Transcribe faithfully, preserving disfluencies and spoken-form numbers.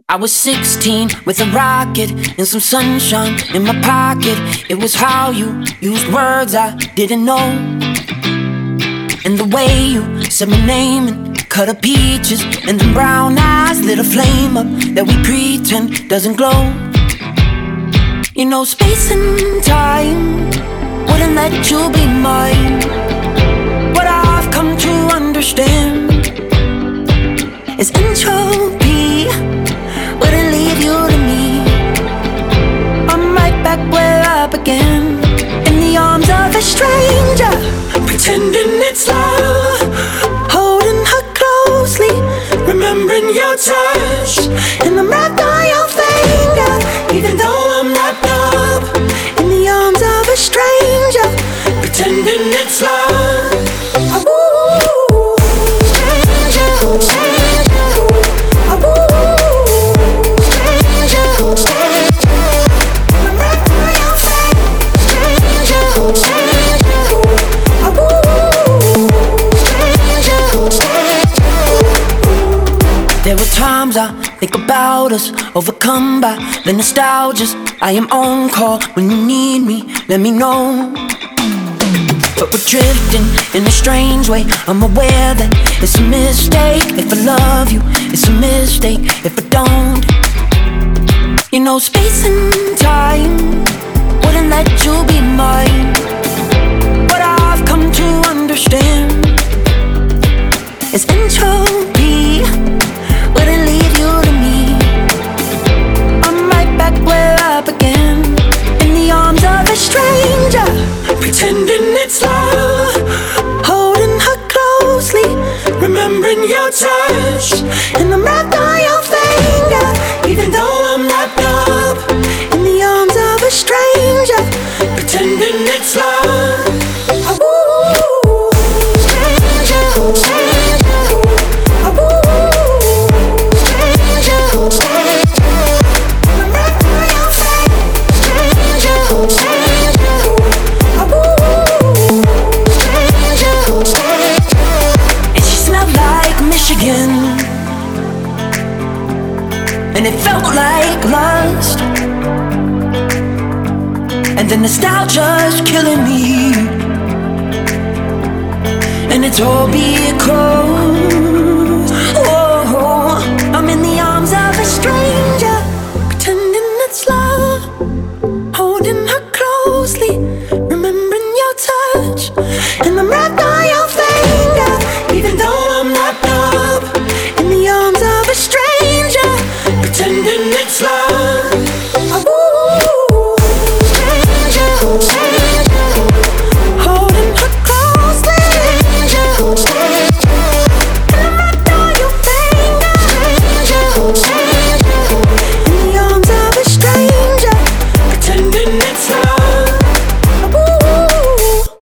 I was sixteen with a rocket and some sunshine in my pocket. It was how you used words I didn't know, and the way you said my name and cut up peaches, and them brown eyes lit a flame up that we pretend doesn't glow. You know, space and time wouldn't let you be mine. What I've come to understand is entropy wouldn't leave you to me. I'm right back where I began, in the arms of a stranger, pretending it's love, holding her closely, remembering your touch, and I'm wrapped on your finger, even though I'm wrapped up in the arms of a stranger, pretending it's love. Ooh, stranger, stranger. There were times I think about us, overcome by the nostalgias. I am on call when you need me, let me know. But we're drifting in a strange way. I'm aware that it's a mistake if I love you, it's a mistake if I don't. You know, space and time wouldn't let you be mine. What I've come to understand is entropy wouldn't leave you to me. I'm right back where I began, in the arms of a stranger, pretending it's love, holding her closely, remembering your touch, and I'm wrapped on your finger, even though I'm wrapped up in the arms of a stranger, pretending it's love. Ooh, stranger, stranger. And it felt like lust, and the nostalgia's killing me, and it's all because